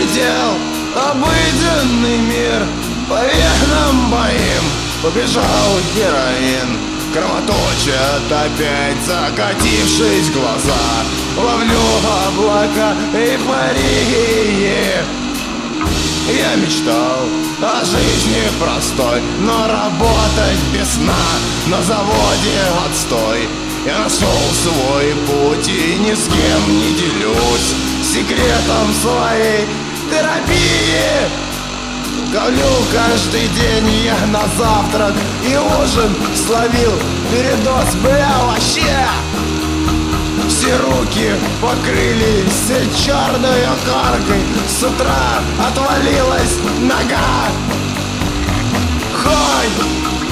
Улетел обыденный мир, по венам моим побежал героин. Кровоточат опять закатившись глаза, ловлю облака эйфории. Я мечтал о жизни простой, но работать без сна на заводе отстой. Я нашел свой путь и ни с кем не делюсь секретом своей терапии. Ковлю каждый день я на завтрак и ужин словил передоз, бля, вообще. Все руки покрылись черной коркой, с утра отвалилась нога. Хоть